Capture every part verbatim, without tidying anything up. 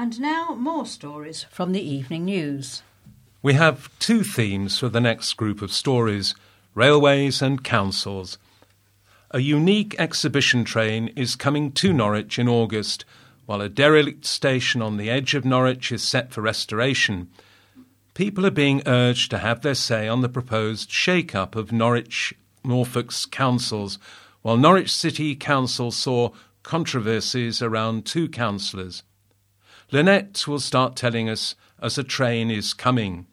And now more stories from the evening news. We have two themes for the next group of stories: railways and councils. A unique exhibition train is coming to Norwich in August, while a derelict station on the edge of Norwich is set for restoration. People are being urged to have their say on the proposed shake-up of Norwich, Norfolk's councils, while Norwich City Council saw controversies around two councillors. Lynette will start telling us as a train is coming.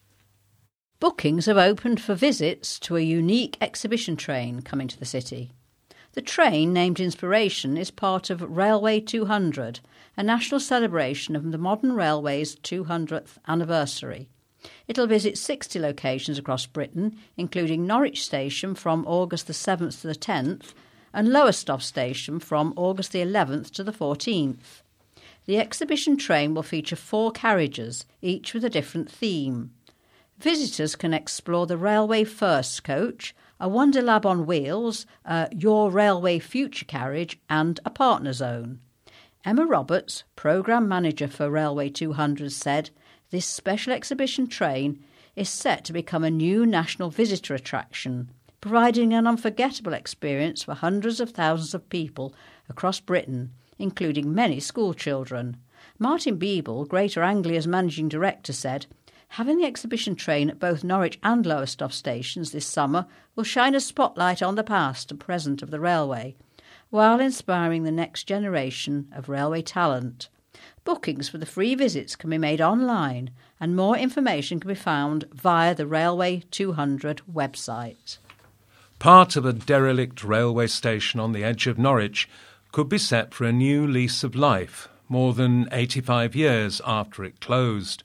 Bookings have opened for visits to a unique exhibition train coming to the city. The train, named Inspiration, is part of Railway two hundred, a national celebration of the modern railway's two hundredth anniversary. It'll visit sixty locations across Britain, including Norwich Station from August the seventh to the tenth and Lowestoft Station from August the eleventh to the fourteenth. The exhibition train will feature four carriages, each with a different theme. Visitors can explore the Railway First coach, a Wonder Lab on wheels, a Your Railway Future carriage and a partner zone. Emma Roberts, programme manager for Railway two hundred, said this special exhibition train is set to become a new national visitor attraction, providing an unforgettable experience for hundreds of thousands of people across Britain, including many school children. Martin Beeble, Greater Anglia's managing director, said, "Having the exhibition train at both Norwich and Lowestoft stations this summer will shine a spotlight on the past and present of the railway, while inspiring the next generation of railway talent. Bookings for the free visits can be made online, and more information can be found via the Railway two hundred website." Part of a derelict railway station on the edge of Norwich could be set for a new lease of life, more than eighty-five years after it closed.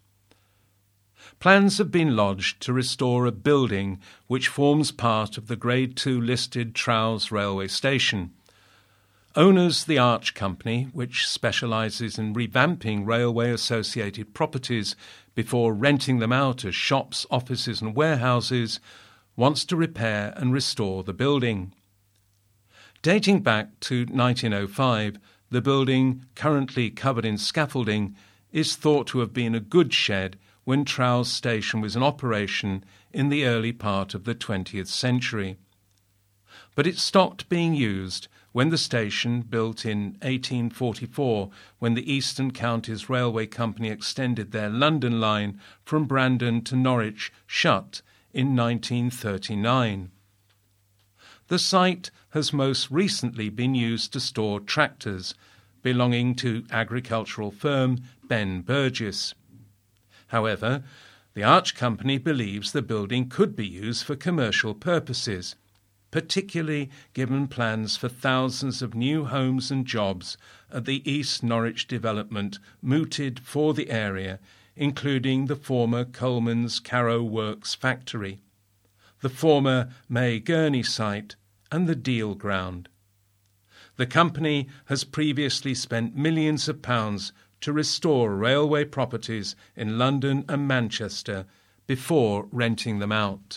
Plans have been lodged to restore a building which forms part of the Grade two listed Trowse railway station. Owners the Arch Company, which specialises in revamping railway-associated properties before renting them out as shops, offices and warehouses, wants to repair and restore the building. Dating back to nineteen oh five, the building, currently covered in scaffolding, is thought to have been a goods shed when Trowse Station was in operation in the early part of the twentieth century. But it stopped being used when the station, built in eighteen forty-four, when the Eastern Counties Railway Company extended their London line from Brandon to Norwich, shut in nineteen thirty-nine. The site has most recently been used to store tractors belonging to agricultural firm Ben Burgess. However, the Arch Company believes the building could be used for commercial purposes, particularly given plans for thousands of new homes and jobs at the East Norwich development mooted for the area, including the former Coleman's Carrow Works factory, the former May Gurney site and the Deal ground. The company has previously spent millions of pounds to restore railway properties in London and Manchester before renting them out.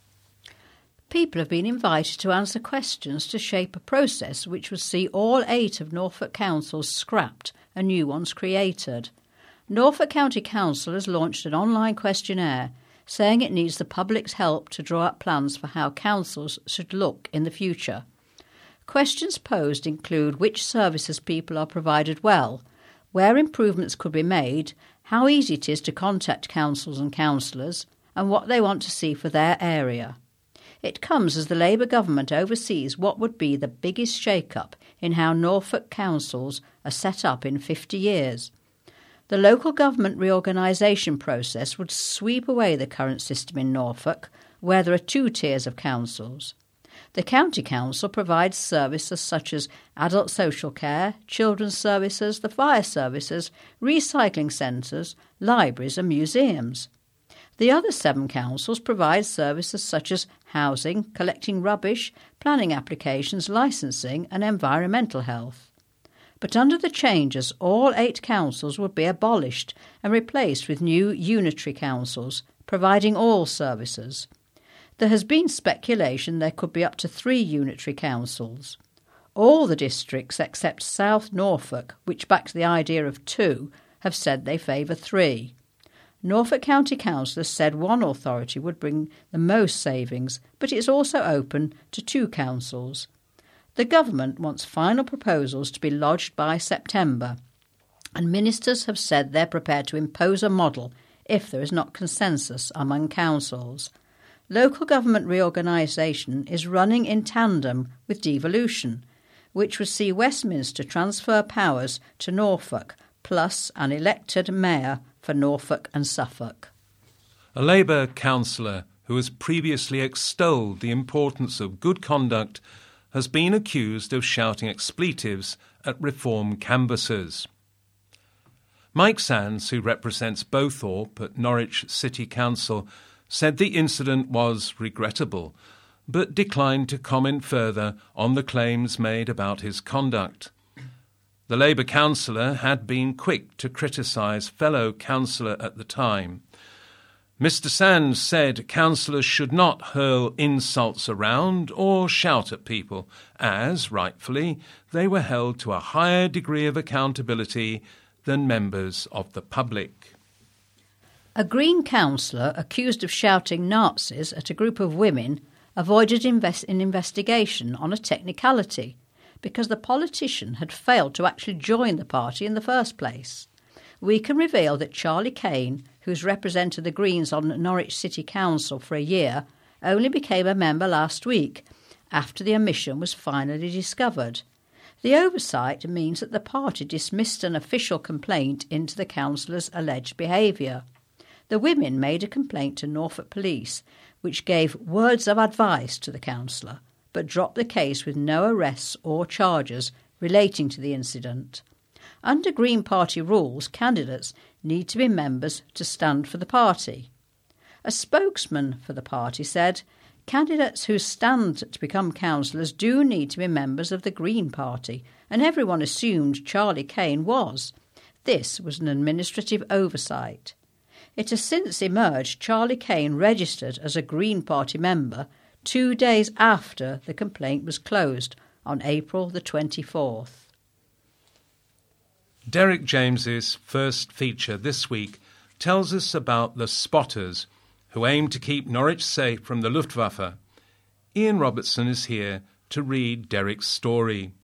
People have been invited to answer questions to shape a process which would see all eight of Norfolk councils scrapped and new ones created. Norfolk County Council has launched an online questionnaire saying it needs the public's help to draw up plans for how councils should look in the future. Questions posed include which services people are provided well, where improvements could be made, how easy it is to contact councils and councillors, and what they want to see for their area. It comes as the Labour government oversees what would be the biggest shake-up in how Norfolk councils are set up in fifty years. The local government reorganisation process would sweep away the current system in Norfolk, where there are two tiers of councils. The County Council provides services such as adult social care, children's services, the fire services, recycling centres, libraries and museums. The other seven councils provide services such as housing, collecting rubbish, planning applications, licensing and environmental health. But under the changes, all eight councils would be abolished and replaced with new unitary councils, providing all services. There has been speculation there could be up to three unitary councils. All the districts except South Norfolk, which backs the idea of two, have said they favour three. Norfolk County councillors said one authority would bring the most savings, but it's also open to two councils. The government wants final proposals to be lodged by September, and ministers have said they're prepared to impose a model if there is not consensus among councils. Local government reorganisation is running in tandem with devolution, which would see Westminster transfer powers to Norfolk, plus an elected mayor for Norfolk and Suffolk. A Labour councillor who has previously extolled the importance of good conduct has been accused of shouting expletives at reform canvassers. Mike Sands, who represents Bowthorpe at Norwich City Council, said the incident was regrettable, but declined to comment further on the claims made about his conduct. The Labour councillor had been quick to criticise fellow councillor at the time. Mister Sands said councillors should not hurl insults around or shout at people, as, rightfully, they were held to a higher degree of accountability than members of the public. A Green councillor accused of shouting Nazis at a group of women avoided invest- an investigation on a technicality because the politician had failed to actually join the party in the first place. We can reveal that Charlie Kane, who's represented the Greens on Norwich City Council for a year, only became a member last week, after the omission was finally discovered. The oversight means that the party dismissed an official complaint into the councillor's alleged behaviour. The women made a complaint to Norfolk Police, which gave words of advice to the councillor, but dropped the case with no arrests or charges relating to the incident. Under Green Party rules, candidates need to be members to stand for the party. A spokesman for the party said, "Candidates who stand to become councillors do need to be members of the Green Party, and everyone assumed Charlie Kane was. This was an administrative oversight." It has since emerged Charlie Kane registered as a Green Party member two days after the complaint was closed on April the twenty-fourth. Derek James's first feature this week tells us about the spotters who aim to keep Norwich safe from the Luftwaffe. Ian Robertson is here to read Derek's story.